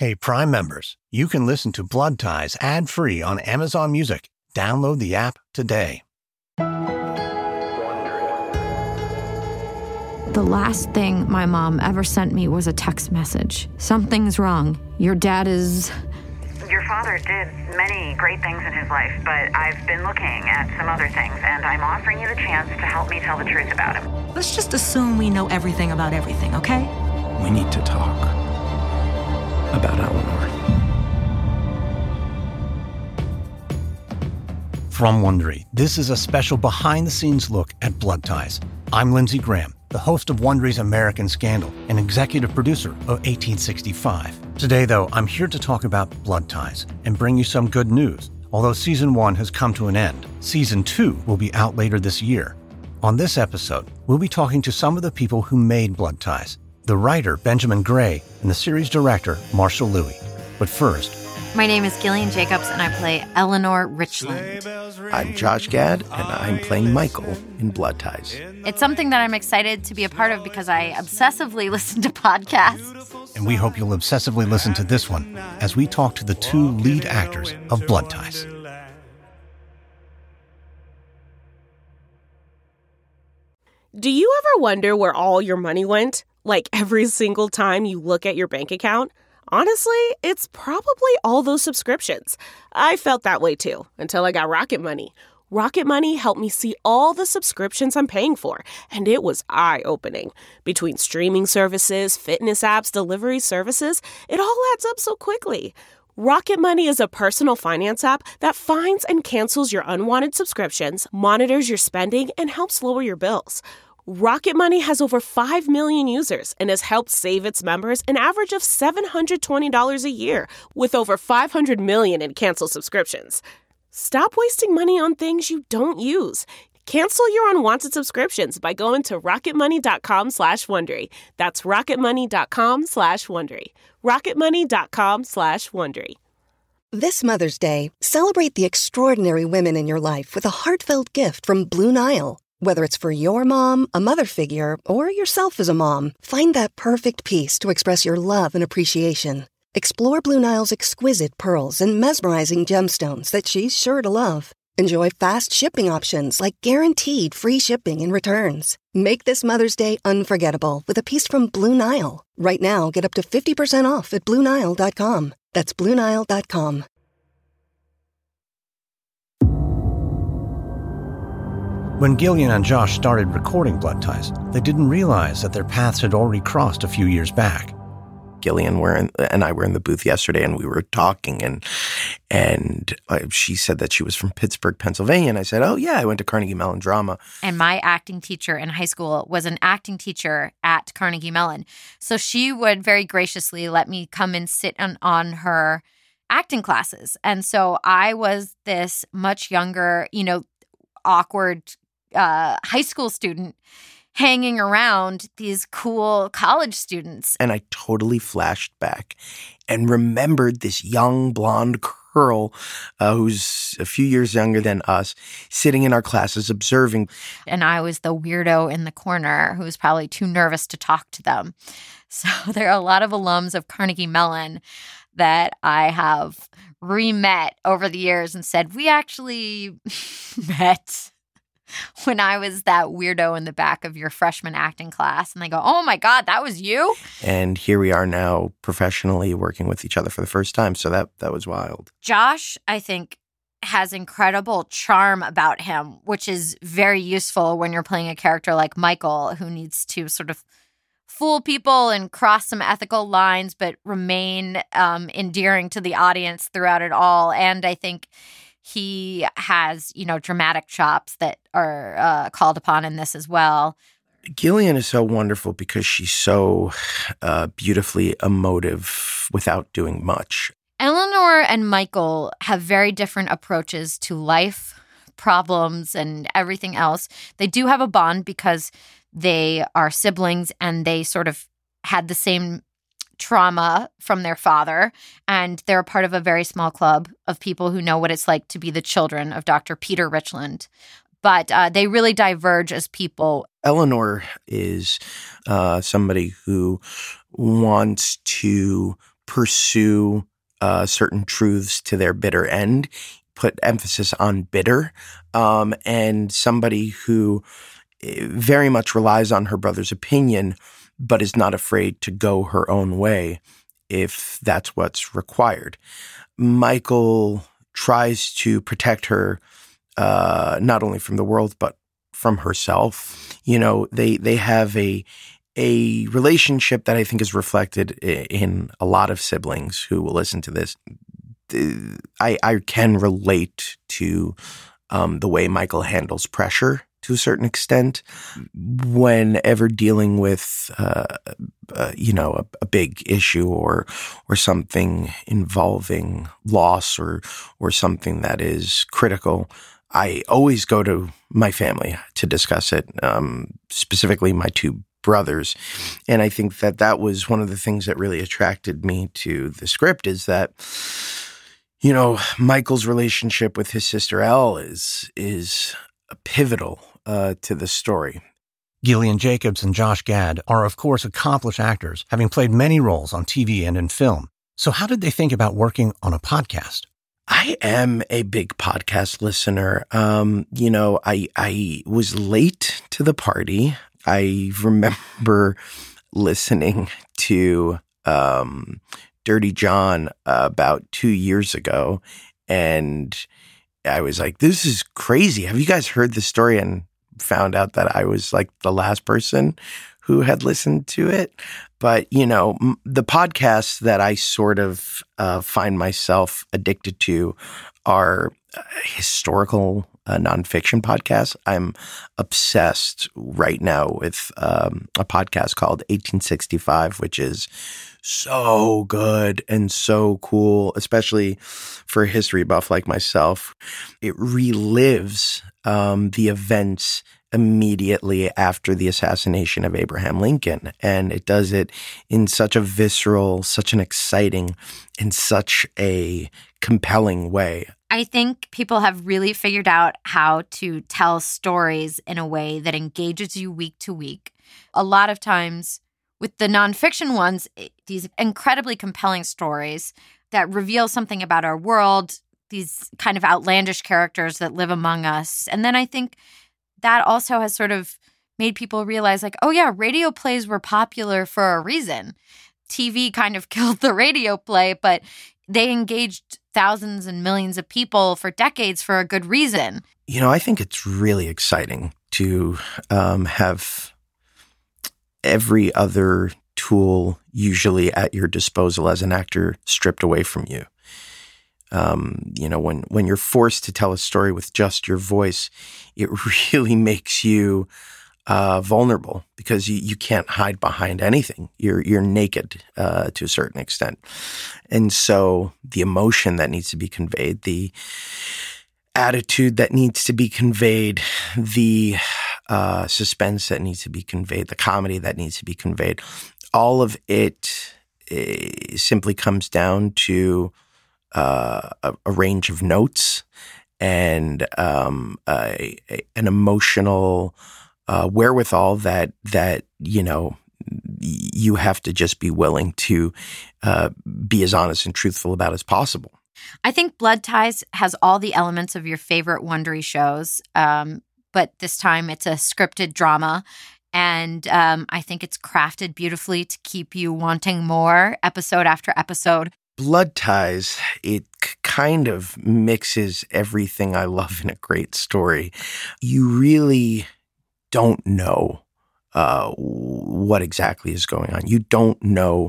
Hey, Prime members, you can listen to Blood Ties ad-free on Amazon Music. Download the app today. The last thing my mom ever sent me was a text message. Something's wrong. Your dad is... Your father did many great things in his life, but I've been looking at some other things, and I'm offering you the chance to help me tell the truth about him. Let's just assume we know everything about everything, okay? We need to talk about Eleanor. From Wondery, this is a special behind-the-scenes look at Blood Ties. I'm Lindsey Graham, the host of Wondery's American Scandal and executive producer of 1865. Today, though, I'm here to talk about Blood Ties and bring you some good news. Although Season 1 has come to an end, Season 2 will be out later this year. On this episode, we'll be talking to some of the people who made Blood Ties, the writer Benjamin Gray and the series director Marshall Lewy. But first... My name is Gillian Jacobs, and I play Eleanor Richland. I'm Josh Gad, and I'm playing Michael in Blood Ties. It's something that I'm excited to be a part of because I obsessively listen to podcasts. And we hope you'll obsessively listen to this one as we talk to the two lead actors of Blood Ties. Do you ever wonder where all your money went? Like every single time you look at your bank account? Honestly, it's probably all those subscriptions. I felt that way too, until I got Rocket Money. Rocket Money helped me see all the subscriptions I'm paying for, and it was eye-opening. Between streaming services, fitness apps, delivery services, it all adds up so quickly. Rocket Money is a personal finance app that finds and cancels your unwanted subscriptions, monitors your spending, and helps lower your bills. Rocket Money has over 5 million users and has helped save its members an average of $720 a year, with over 500 million in canceled subscriptions. Stop wasting money on things you don't use. Cancel your unwanted subscriptions by going to rocketmoney.com/Wondery. That's rocketmoney.com/Wondery. rocketmoney.com/Wondery. This Mother's Day, celebrate the extraordinary women in your life with a heartfelt gift from Blue Nile. Whether it's for your mom, a mother figure, or yourself as a mom, find that perfect piece to express your love and appreciation. Explore Blue Nile's exquisite pearls and mesmerizing gemstones that she's sure to love. Enjoy fast shipping options like guaranteed free shipping and returns. Make this Mother's Day unforgettable with a piece from Blue Nile. Right now, get up to 50% off at BlueNile.com. That's BlueNile.com. When Gillian and Josh started recording Blood Ties, they didn't realize that their paths had already crossed a few years back. Gillian and I were in the booth yesterday, and we were talking, and she said that she was from Pittsburgh, Pennsylvania, and I said, oh, yeah, I went to Carnegie Mellon Drama. And my acting teacher in high school was an acting teacher at Carnegie Mellon. So she would very graciously let me come and sit on her acting classes. And so I was this much younger, awkward high school student hanging around these cool college students. And I totally flashed back and remembered this young blonde girl who's a few years younger than us, sitting in our classes observing. And I was the weirdo in the corner who was probably too nervous to talk to them. So there are a lot of alums of Carnegie Mellon that I have re-met over the years and said, we actually met when I was that weirdo in the back of your freshman acting class. And they go, oh my God, that was you? And here we are now professionally working with each other for the first time. So that was wild. Josh, I think, has incredible charm about him, which is very useful when you're playing a character like Michael, who needs to sort of fool people and cross some ethical lines, but remain endearing to the audience throughout it all. And I think he has, dramatic chops that are called upon in this as well. Gillian is so wonderful because she's so beautifully emotive without doing much. Eleanor and Michael have very different approaches to life, problems, and everything else. They do have a bond because they are siblings and they sort of had the same trauma from their father, and they're a part of a very small club of people who know what it's like to be the children of Dr. Peter Richland. But they really diverge as people. Eleanor is somebody who wants to pursue certain truths to their bitter end, put emphasis on bitter, and somebody who very much relies on her brother's opinion, but is not afraid to go her own way if that's what's required. Michael tries to protect her not only from the world, but from herself. You know, they have a relationship that I think is reflected in a lot of siblings who will listen to this. I can relate to the way Michael handles pressure to a certain extent whenever dealing with, a big issue or something involving loss or something that is critical. I always go to my family to discuss it, specifically my two brothers. And I think that was one of the things that really attracted me to the script is that, you know, Michael's relationship with his sister Elle is pivotal to the story. Gillian Jacobs and Josh Gad are, of course, accomplished actors, having played many roles on TV and in film. So how did they think about working on a podcast? I am a big podcast listener. I was late to the party. I remember listening to Dirty John about 2 years ago, and I was like, this is crazy. Have you guys heard this story? And found out that I was like the last person who had listened to it. But, you know, the podcasts that I sort of find myself addicted to are historical nonfiction podcasts. I'm obsessed right now with a podcast called 1865, which is so good and so cool, especially for a history buff like myself. It relives the events immediately after the assassination of Abraham Lincoln. And it does it in such a visceral, such an exciting, and such a compelling way. I think people have really figured out how to tell stories in a way that engages you week to week. A lot of times with the nonfiction ones, these incredibly compelling stories that reveal something about our world, these kind of outlandish characters that live among us. And then I think that also has sort of made people realize like, oh yeah, radio plays were popular for a reason. TV kind of killed the radio play, but they engaged thousands and millions of people for decades for a good reason. You know, I think it's really exciting to have every other tool usually at your disposal as an actor stripped away from you. When you're forced to tell a story with just your voice, it really makes you vulnerable because you can't hide behind anything. You're naked to a certain extent. And so the emotion that needs to be conveyed, the attitude that needs to be conveyed, the suspense that needs to be conveyed, the comedy that needs to be conveyed, all of it simply comes down to a range of notes and an emotional wherewithal that you have to just be willing to be as honest and truthful about as possible. I think Blood Ties has all the elements of your favorite Wondery shows, but this time it's a scripted drama. And I think it's crafted beautifully to keep you wanting more episode after episode. Blood Ties, it kind of mixes everything I love in a great story. You really don't know what exactly is going on. You don't know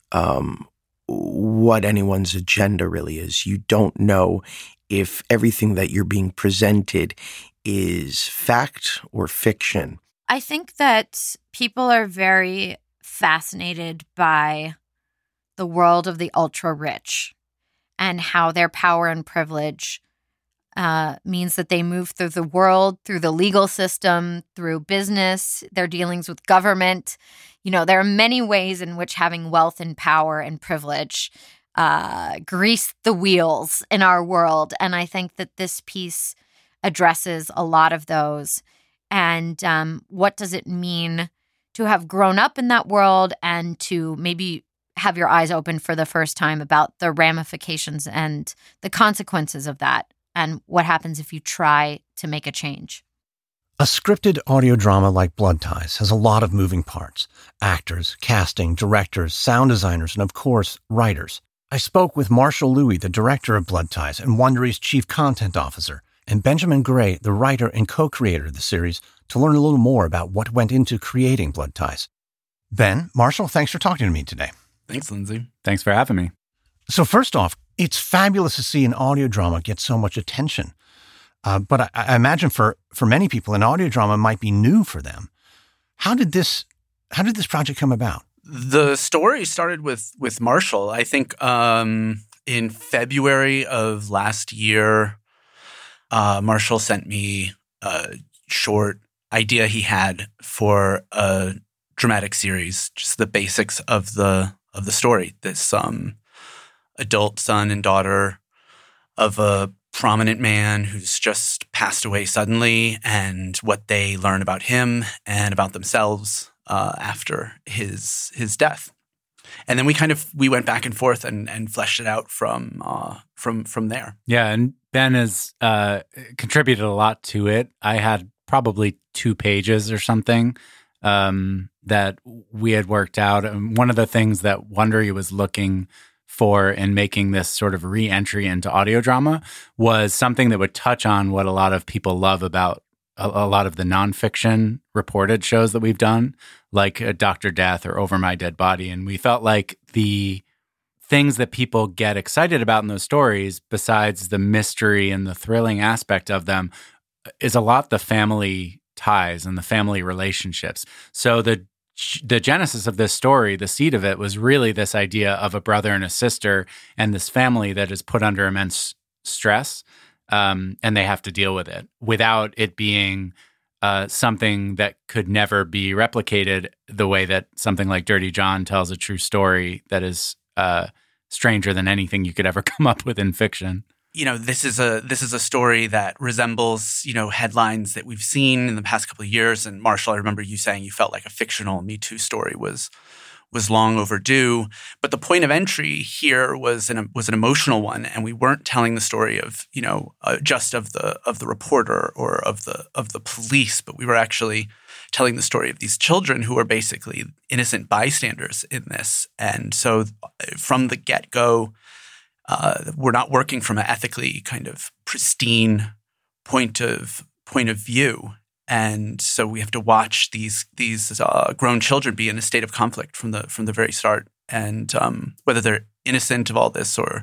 what anyone's agenda really is. You don't know if everything that you're being presented is fact or fiction. I think that people are very fascinated by the world of the ultra-rich and how their power and privilege means that they move through the world, through the legal system, through business, their dealings with government. You know, there are many ways in which having wealth and power and privilege grease the wheels in our world. And I think that this piece addresses a lot of those. And what does it mean to have grown up in that world and to maybe have your eyes open for the first time about the ramifications and the consequences of that and what happens if you try to make a change. A scripted audio drama like Blood Ties has a lot of moving parts: actors, casting, directors, sound designers, and of course, writers. I spoke with Marshall Lewy, the director of Blood Ties and Wondery's chief content officer, and Benjamin Gray, the writer and co-creator of the series, to learn a little more about what went into creating Blood Ties. Ben, Marshall, thanks for talking to me today. Thanks, Lindsay. Thanks for having me. So first off, it's fabulous to see an audio drama get so much attention. But I imagine for many people, an audio drama might be new for them. How did this project come about? The story started with Marshall. I think in February of last year, Marshall sent me a short idea he had for a dramatic series, just the basics of the story. This adult son and daughter of a prominent man who's just passed away suddenly, and what they learn about him and about themselves after his death. And then we went back and forth and fleshed it out from there. Yeah, and Ben has contributed a lot to it. I had probably 2 pages or something that we had worked out. And one of the things that Wondery was looking for in making this sort of re-entry into audio drama was something that would touch on what a lot of people love about a lot of the nonfiction reported shows that we've done, like Dr. Death or Over My Dead Body. And we felt like the things that people get excited about in those stories, besides the mystery and the thrilling aspect of them, is a lot the family ties and the family relationships. So the genesis of this story, the seed of it, was really this idea of a brother and a sister and this family that is put under immense stress, and they have to deal with it without it being something that could never be replicated the way that something like Dirty John tells a true story that is stranger than anything you could ever come up with in fiction. This is a story that resembles, headlines that we've seen in the past couple of years. And Marshall, I remember you saying you felt like a fictional Me Too story was long overdue. But the point of entry here was an emotional one, and we weren't telling the story of just of the reporter or of the police, but we were actually telling the story of these children who are basically innocent bystanders in this. And so from the get-go, we're not working from an ethically kind of pristine point of view, and so we have to watch these grown children be in a state of conflict from the very start, and whether they're innocent of all this or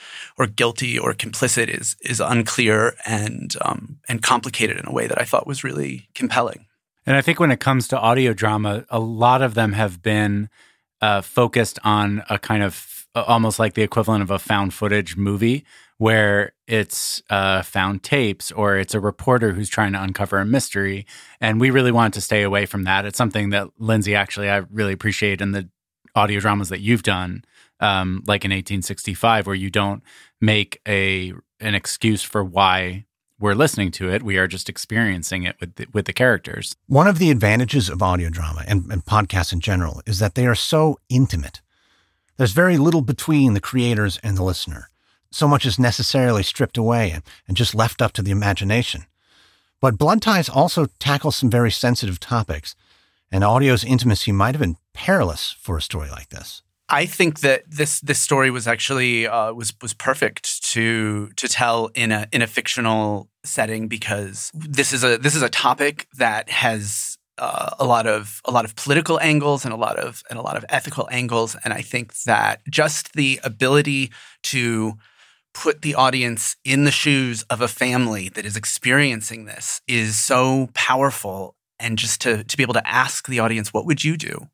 guilty or complicit is unclear and complicated in a way that I thought was really compelling. And I think when it comes to audio drama, a lot of them have been focused on a kind of almost like the equivalent of a found footage movie, where it's found tapes or it's a reporter who's trying to uncover a mystery. And we really wanted to stay away from that. It's something that, Lindsay, actually, I really appreciate in the audio dramas that you've done, like in 1865, where you don't make an excuse for why we're listening to it. We are just experiencing it with the characters. One of the advantages of audio drama and podcasts in general is that they are so intimate. There's very little between the creators and the listener. So much is necessarily stripped away and just left up to the imagination. But Blood Ties also tackles some very sensitive topics, and audio's intimacy might have been perilous for a story like this. I think that this story was actually was perfect to tell in a fictional setting, because this is a topic that has a lot of political angles and a lot of ethical angles, and I think that just the ability to put the audience in the shoes of a family that is experiencing this is so powerful, and just to be able to ask the audience, what would you do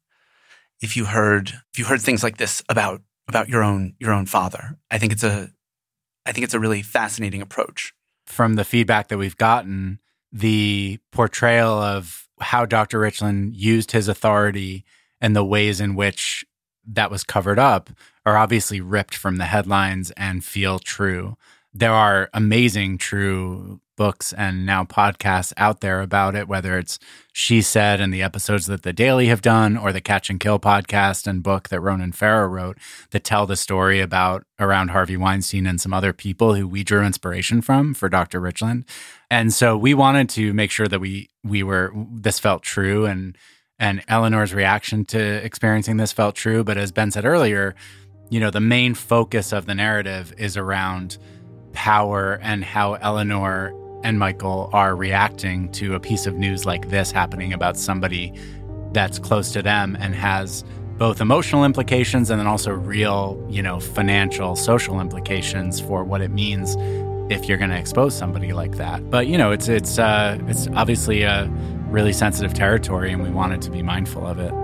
if you heard things like this about your own father? I think it's a really fascinating approach. From the feedback that we've gotten, the portrayal of how Dr. Richland used his authority and the ways in which that was covered up are obviously ripped from the headlines and feel true. There are amazing, true books and now podcasts out there about it, whether it's She Said and the episodes that The Daily have done, or the Catch and Kill podcast and book that Ronan Farrow wrote that tell the story around Harvey Weinstein and some other people who we drew inspiration from for Dr. Richland. And so we wanted to make sure that this felt true, and Eleanor's reaction to experiencing this felt true. But as Ben said earlier, the main focus of the narrative is around power and how Eleanor and Michael are reacting to a piece of news like this happening about somebody that's close to them and has both emotional implications and then also real, financial, social implications for what it means if you're going to expose somebody like that. But, it's obviously a really sensitive territory, and we wanted to be mindful of it.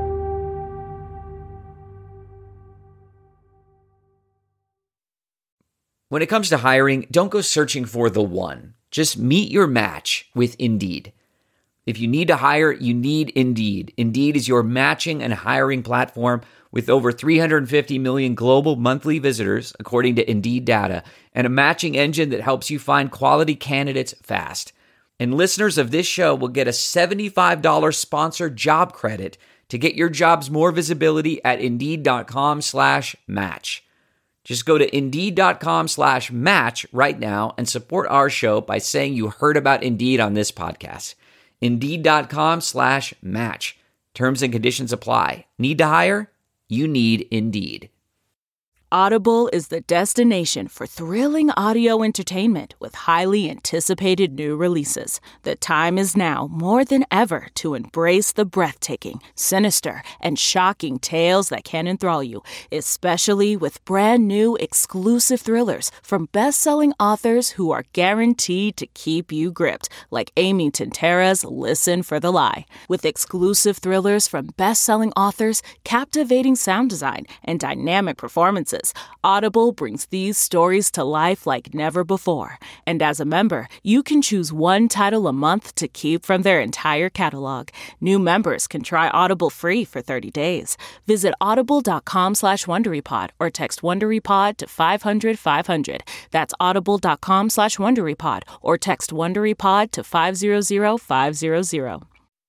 When it comes to hiring, don't go searching for the one. Just meet your match with Indeed. If you need to hire, you need Indeed. Indeed is your matching and hiring platform with over 350 million global monthly visitors, according to Indeed data, and a matching engine that helps you find quality candidates fast. And listeners of this show will get a $75 sponsored job credit to get your jobs more visibility at Indeed.com/match. Just go to Indeed.com/match right now and support our show by saying you heard about Indeed on this podcast. Indeed.com/match. Terms and conditions apply. Need to hire? You need Indeed. Audible is the destination for thrilling audio entertainment with highly anticipated new releases. The time is now more than ever to embrace the breathtaking, sinister, and shocking tales that can enthrall you, especially with brand new exclusive thrillers from best-selling authors who are guaranteed to keep you gripped, like Amy Tintera's Listen for the Lie. With exclusive thrillers from best-selling authors, captivating sound design, and dynamic performances, Audible brings these stories to life like never before. And as a member, you can choose one title a month to keep from their entire catalog. New members can try Audible free for 30 days. Visit audible.com/WonderyPod or text WonderyPod to 500-500. That's audible.com/WonderyPod or text WonderyPod to 500-500.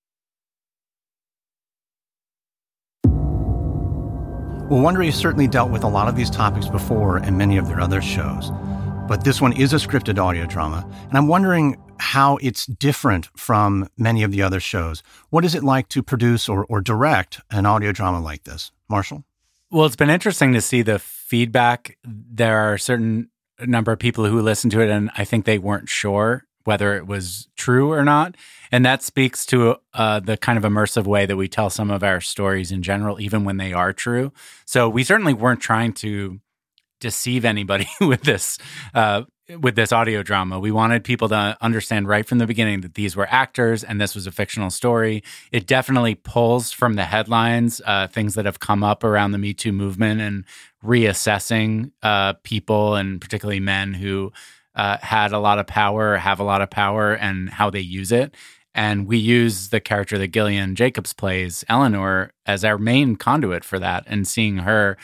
Well, Wondery has certainly dealt with a lot of these topics before in many of their other shows, but this one is a scripted audio drama, and I'm wondering how it's different from many of the other shows. What is it like to produce or direct an audio drama like this? Marshall? Well, it's been interesting to see the feedback. There are a certain number of people who listen to it, and I think they weren't sure whether it was true or not. And that speaks to the kind of immersive way that we tell some of our stories in general, even when they are true. So we certainly weren't trying to deceive anybody with this audio drama. We wanted people to understand right from the beginning that these were actors and this was a fictional story. It definitely pulls from the headlines, things that have come up around the Me Too movement and reassessing people, and particularly men who had a lot of power or have a lot of power, and how they use it. And we use the character that Gillian Jacobs plays, Eleanor, as our main conduit for that, and seeing her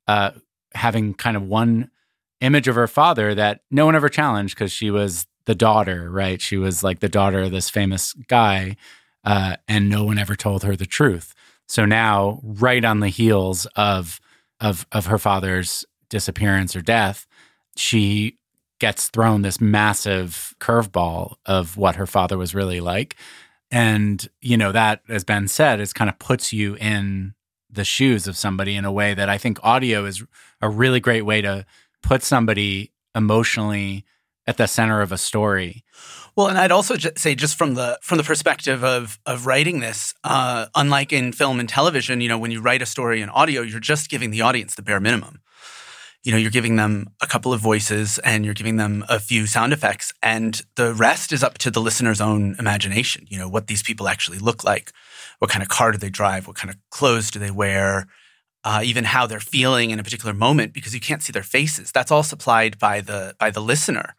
having kind of one image of her father that no one ever challenged because she was the daughter, right? She was like the daughter of this famous guy, and no one ever told her the truth. So now, right on the heels of her father's disappearance or death, she gets thrown this massive curveball of what her father was really like. And, that, as Ben said, is kind of puts you in the shoes of somebody in a way that I think audio is a really great way to put somebody emotionally at the center of a story. Well, and I'd also say, just from the perspective of writing this, unlike in film and television, when you write a story in audio, you're just giving the audience the bare minimum. You're giving them a couple of voices and you're giving them a few sound effects, and the rest is up to the listener's own imagination. What these people actually look like, what kind of car do they drive, what kind of clothes do they wear, even how they're feeling in a particular moment, because you can't see their faces. That's all supplied by the listener.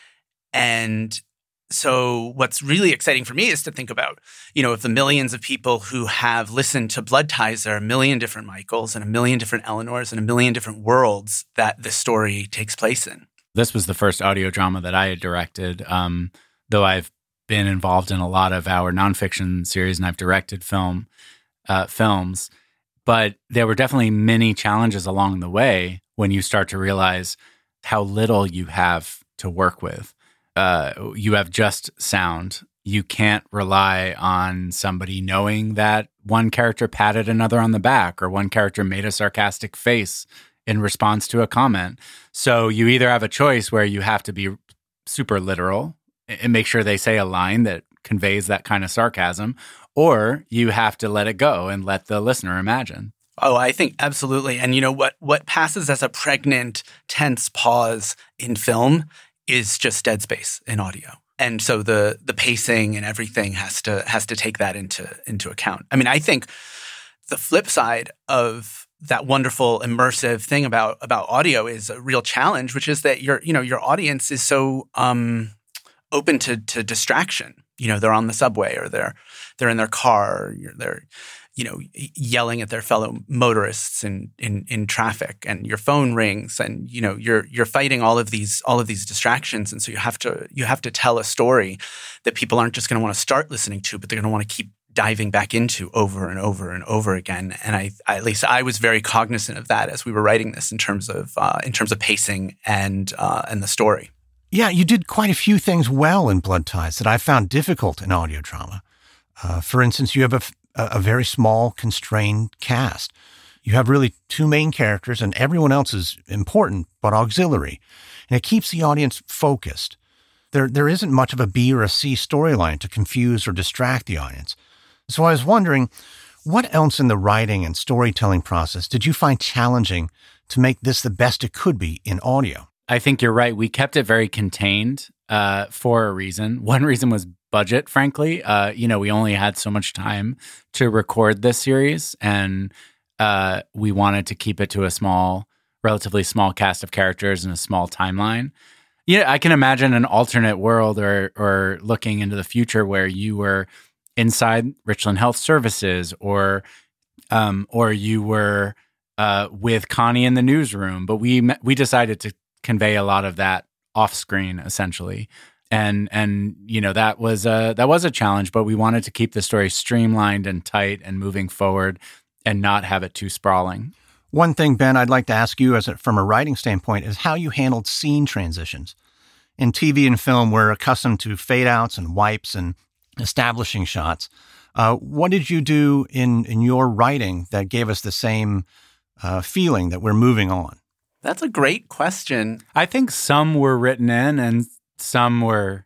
And so what's really exciting for me is to think about, of the millions of people who have listened to Blood Ties, there are a million different Michaels and a million different Eleanors and a million different worlds that this story takes place in. This was the first audio drama that I had directed. though I've been involved in a lot of our nonfiction series and I've directed films. But there were definitely many challenges along the way when you start to realize how little you have to work with. You have just sound. You can't rely on somebody knowing that one character patted another on the back or one character made a sarcastic face in response to a comment. So you either have a choice where you have to be super literal and make sure they say a line that conveys that kind of sarcasm, or you have to let it go and let the listener imagine. Oh, I think absolutely. And what passes as a pregnant, tense pause in film is just dead space in audio. And so the pacing and everything has to take that into account. I mean, I think the flip side of that wonderful immersive thing about audio is a real challenge, which is that your audience is so open to distraction. They're on the subway or they're in their car, or they're yelling at their fellow motorists in traffic, and your phone rings, and you're fighting all of these distractions, and so you have to tell a story that people aren't just going to want to start listening to, but they're going to want to keep diving back into over and over and over again. And at least I was very cognizant of that as we were writing this in terms of pacing and the story. Yeah, you did quite a few things well in Blood Ties that I found difficult in audio drama. For instance, you have a very small, constrained cast. You have really two main characters, and everyone else is important but auxiliary. And it keeps the audience focused. There isn't much of a B or a C storyline to confuse or distract the audience. So I was wondering, what else in the writing and storytelling process did you find challenging to make this the best it could be in audio? I think you're right. We kept it very contained for a reason. One reason was budget, frankly. We only had so much time to record this series, and we wanted to keep it to a relatively small cast of characters and a small timeline. Yeah, I can imagine an alternate world or looking into the future where you were inside Richland Health Services, or you were with Connie in the newsroom. But we decided to convey a lot of that off screen, essentially. And that was a challenge, but we wanted to keep the story streamlined and tight and moving forward and not have it too sprawling. One thing, Ben, I'd like to ask you from a writing standpoint is how you handled scene transitions. In TV and film, we're accustomed to fade outs and wipes and establishing shots. What did you do in your writing that gave us the same feeling that we're moving on? That's a great question. I think some were written in and some were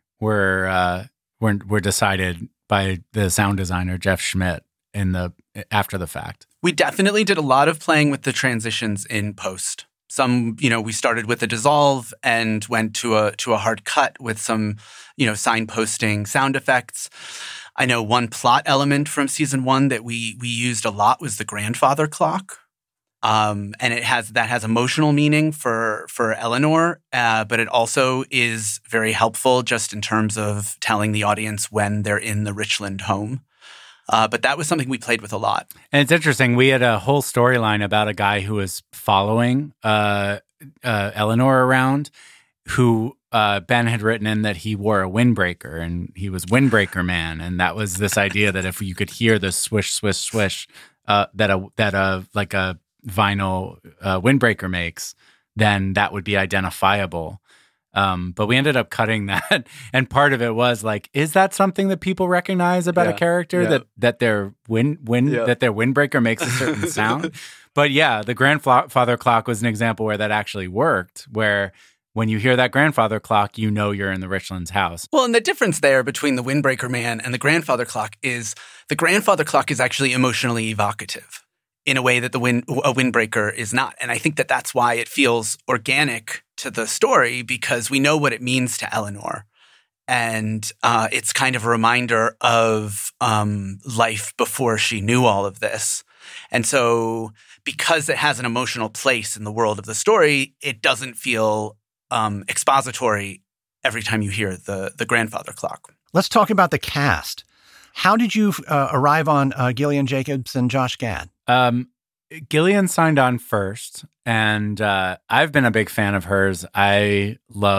decided by the sound designer Jeff Schmidt after the fact. We definitely did a lot of playing with the transitions in post. Some, we started with a dissolve and went to a hard cut with some, signposting sound effects. I know one plot element from season 1 that we used a lot was the grandfather clock. And that has emotional meaning for Eleanor, but it also is very helpful just in terms of telling the audience when they're in the Richland home. But that was something we played with a lot. And it's interesting. We had a whole storyline about a guy who was following Eleanor around, who Ben had written in that he wore a windbreaker, and he was Windbreaker Man. And that was this idea that if you could hear the swish, swish, swish that a vinyl windbreaker makes, then that would be identifiable. But we ended up cutting that, and part of it was like, is that something that people recognize about a character, that their that their windbreaker makes a certain sound? But yeah, the grandfather clock was an example where that actually worked, where when you hear that grandfather clock, you're in the Richlands house. Well, and the difference there between the Windbreaker Man and the grandfather clock is the grandfather clock is actually emotionally evocative in a way that a windbreaker is not. And I think that that's why it feels organic to the story, because we know what it means to Eleanor. And it's kind of a reminder of life before she knew all of this. And so because it has an emotional place in the world of the story, it doesn't feel expository every time you hear the grandfather clock. Let's talk about the cast. How did you arrive on Gillian Jacobs and Josh Gad? Gillian signed on first, and I've been a big fan of hers. I love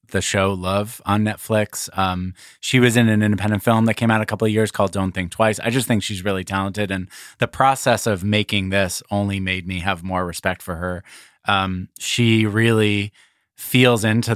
the show Love on Netflix. She was in an independent film that came out a couple of years called Don't Think Twice. I just think she's really talented, and the process of making this only made me have more respect for her. She really feels into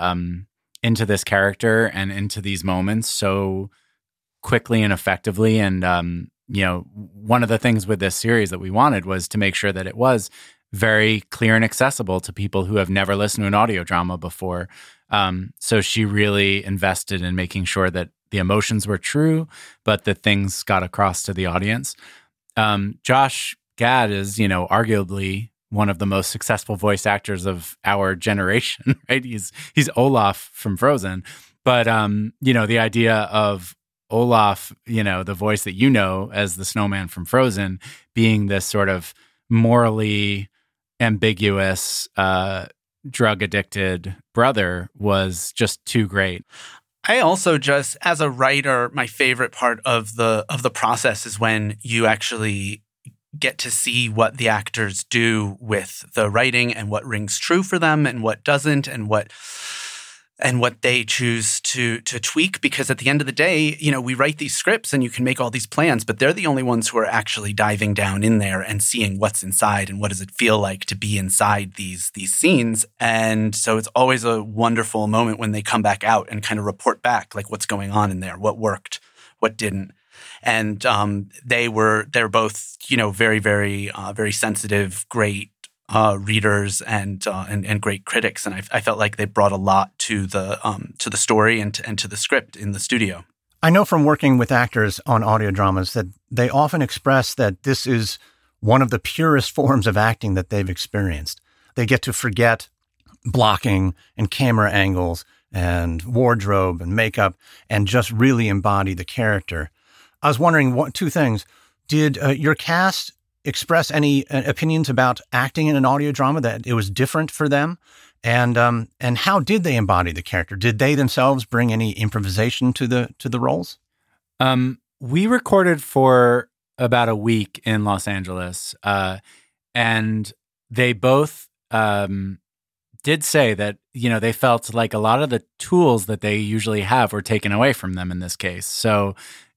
this character and into these moments so quickly and effectively. And one of the things with this series that we wanted was to make sure that it was very clear and accessible to people who have never listened to an audio drama before. So she really invested in making sure that the emotions were true, but that things got across to the audience. Josh Gad is, arguably one of the most successful voice actors of our generation, right? He's Olaf from Frozen. But, the idea of Olaf, the voice that as the snowman from Frozen, being this sort of morally ambiguous, drug-addicted brother was just too great. I also just, as a writer, my favorite part of the process is when you actually get to see what the actors do with the writing and what rings true for them and what doesn't, and what they choose to tweak. Because at the end of the day, we write these scripts and you can make all these plans, but they're the only ones who are actually diving down in there and seeing what's inside and what does it feel like to be inside these scenes. And so it's always a wonderful moment when they come back out and kind of report back, like what's going on in there, what worked, what didn't. And they're both, very, very, very sensitive, great readers and great critics, and I felt like they brought a lot to the story and to the script in the studio. I know from working with actors on audio dramas that they often express that this is one of the purest forms of acting that they've experienced. They get to forget blocking and camera angles and wardrobe and makeup and just really embody the character. I was wondering two things. Did your cast express any opinions about acting in an audio drama, that it was different for them? And how did they embody the character? Did they themselves bring any improvisation to the roles? We recorded for about a week in Los Angeles, and they both did say that, they felt like a lot of the tools that they usually have were taken away from them in this case. So,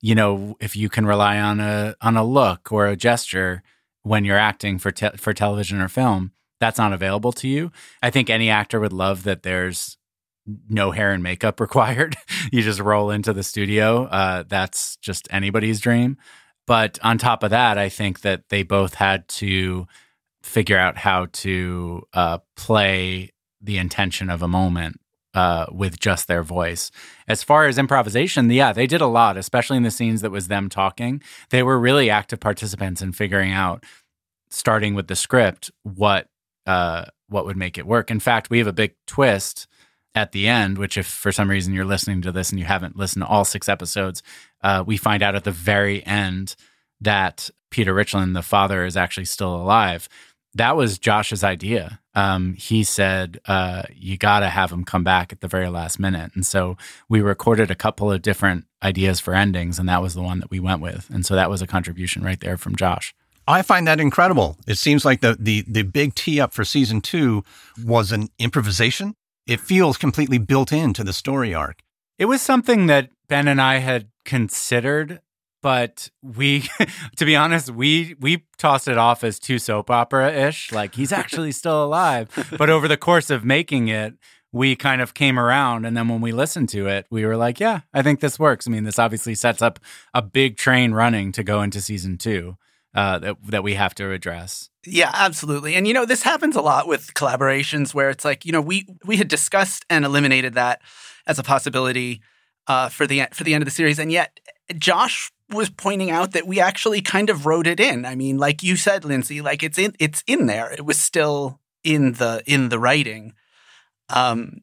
if you can rely on a look or a gesture when you're acting for television or film, that's not available to you. I think any actor would love that there's no hair and makeup required. You just roll into the studio. That's just anybody's dream. But on top of that, I think that they both had to figure out how to play the intention of a moment with just their voice. As far as improvisation, they did a lot, especially in the scenes that was them talking. They were really active participants in figuring out, starting with the script, what would make it work. In fact, we have a big twist at the end, which if for some reason you're listening to this and you haven't listened to all 6 episodes, we find out at the very end that Peter Richland, the father, is actually still alive. That was Josh's idea. He said, you got to have him come back at the very last minute. And so we recorded a couple of different ideas for endings, and that was the one that we went with. And so that was a contribution right there from Josh. I find that incredible. It seems like the big tee up for season 2 was an improvisation. It feels completely built into the story arc. It was something that Ben and I had considered, but we, to be honest, we tossed it off as too soap opera-ish, like he's actually still alive. But over the course of making it, we kind of came around, and then when we listened to it, we were like, yeah, I think this works. I mean, this obviously sets up a big train running to go into season 2 that we have to address. Yeah, absolutely. And, this happens a lot with collaborations where it's like, we had discussed and eliminated that as a possibility for the end of the series. And yet Josh was pointing out that we actually kind of wrote it in. I mean, like you said, Lindsay, like it's in there. It was still in the writing. I'm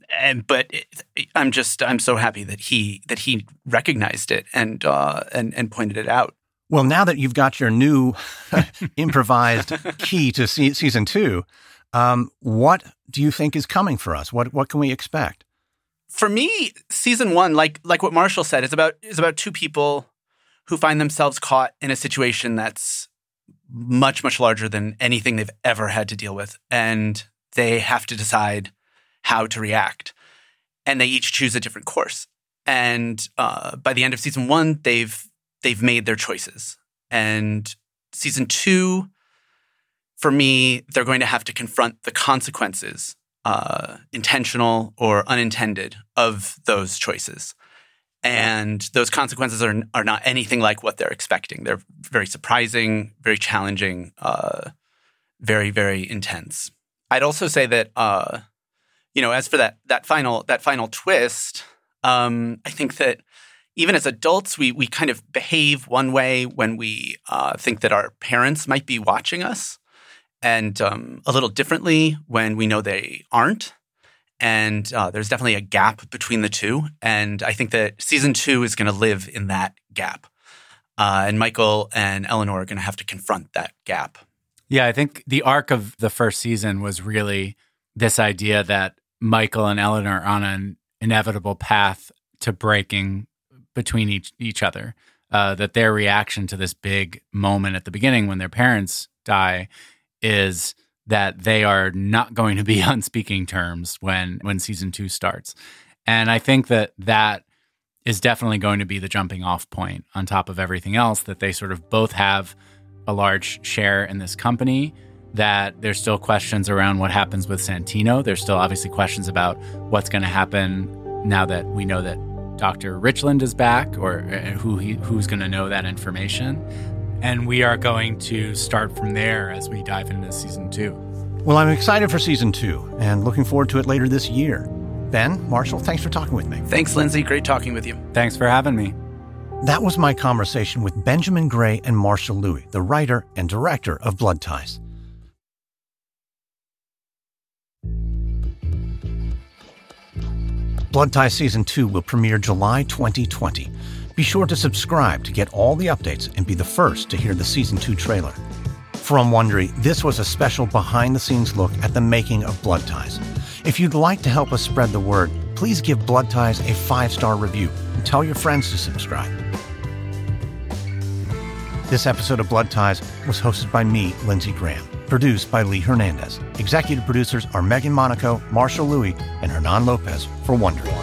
so happy that he recognized it and pointed it out. Well, now that you've got your new improvised key to season 2, what do you think is coming for us? What can we expect? For me, season 1, like what Marshall said, is about 2 people who find themselves caught in a situation that's much, much larger than anything they've ever had to deal with, and they have to decide how to react. and they each choose a different course. And by the end of season 1, they've made their choices. And season 2, for me, they're going to have to confront the consequences, intentional or unintended, of those choices. And those consequences are not anything like what they're expecting. They're very surprising, very challenging, very, very intense. I'd also say that, as for that final twist, I think that even as adults, we kind of behave one way when we think that our parents might be watching us, and a little differently when we know they aren't. And there's definitely a gap between the two. And I think that season 2 is going to live in that gap. And Michael and Eleanor are going to have to confront that gap. Yeah, I think the arc of the first season was really this idea that Michael and Eleanor are on an inevitable path to breaking between each other. That their reaction to this big moment at the beginning when their parents die is that they are not going to be on speaking terms when season 2 starts. And I think that is definitely going to be the jumping off point on top of everything else, that they sort of both have a large share in this company, that there's still questions around what happens with Santino. There's still obviously questions about what's going to happen now that we know that Dr. Richland is back, or who's going to know that information. And we are going to start from there as we dive into season 2. Well, I'm excited for season 2 and looking forward to it later this year. Ben, Marshall, thanks for talking with me. Thanks, Lindsay. Great talking with you. Thanks for having me. That was my conversation with Benjamin Gray and Marshall Lewy, the writer and director of Blood Ties. Blood Ties Season 2 will premiere July 2020. Be sure to subscribe to get all the updates and be the first to hear the Season 2 trailer. From Wondery, this was a special behind-the-scenes look at the making of Blood Ties. If you'd like to help us spread the word, please give Blood Ties a 5-star review and tell your friends to subscribe. This episode of Blood Ties was hosted by me, Lindsay Graham, produced by Lee Hernandez. Executive producers are Megan Monaco, Marshall Lewy, and Hernan Lopez for Wondery.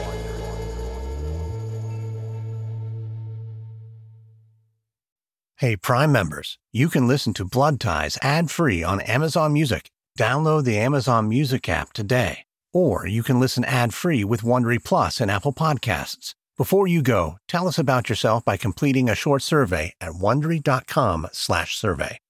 Hey, Prime members, you can listen to Blood Ties ad-free on Amazon Music. Download the Amazon Music app today. Or you can listen ad-free with Wondery Plus and Apple Podcasts. Before you go, tell us about yourself by completing a short survey at Wondery.com/survey.